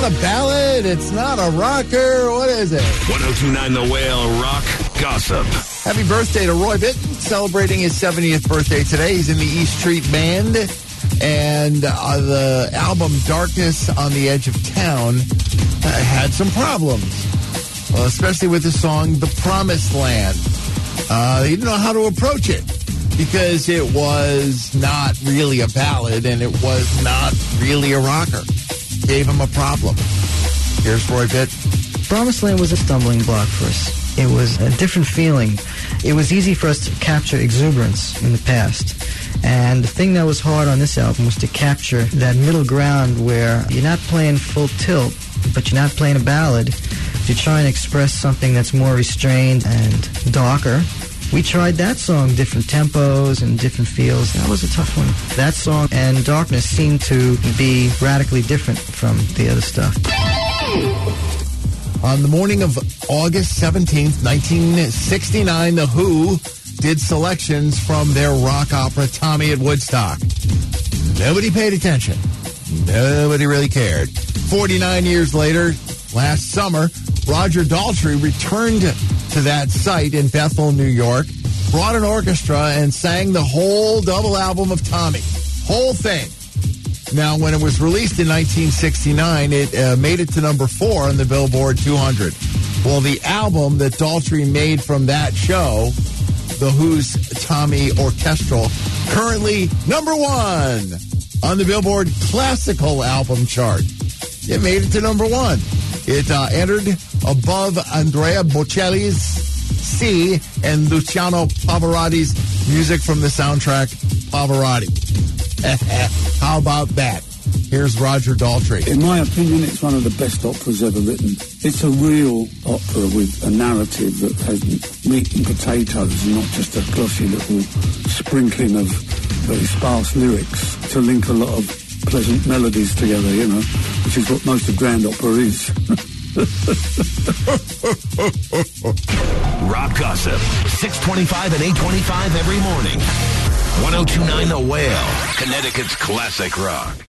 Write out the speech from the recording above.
not a ballad. It's not a rocker. What is it? 102.9 The Whale Rock Gossip. Happy birthday to Roy Bittan, celebrating his 70th birthday today. He's in the East Street Band, and the album Darkness on the Edge of Town had some problems, especially with the song The Promised Land. He didn't know how to approach it because it was not really a ballad and it was not really a rocker. Gave him a problem. Here's Roy Bittan. Promised Land was a stumbling block for us. It was a different feeling. It was easy for us to capture exuberance in the past. And the thing that was hard on this album was to capture that middle ground where you're not playing full tilt, but you're not playing a ballad. You're trying to express something that's more restrained and darker. We tried that song, different tempos and different feels. That was a tough one. That song and Darkness seemed to be radically different from the other stuff. On the morning of August 17th, 1969, The Who did selections from their rock opera Tommy at Woodstock. Nobody paid attention. Nobody really cared. 49 years later, last summer, Roger Daltrey returned to that site in Bethel, New York, brought an orchestra and sang the whole double album of Tommy. Whole thing. Now, when it was released in 1969, it made it to number 4 on the Billboard 200. Well, the album that Daltrey made from that show, The Who's Tommy Orchestral, currently number 1 on the Billboard Classical Album chart. It made it to number 1. It entered above Andrea Bocelli's C and Luciano Pavarotti's music from the soundtrack Pavarotti. How about that? Here's Roger Daltrey. In my opinion, it's one of the best operas ever written. It's a real opera with a narrative that has meat and potatoes and not just a glossy little sprinkling of very sparse lyrics to link a lot of pleasant melodies together, you know, which is what most of grand opera is. Rock Gossip, 625 and 825 every morning. 102.9 The Whale, Connecticut's classic rock.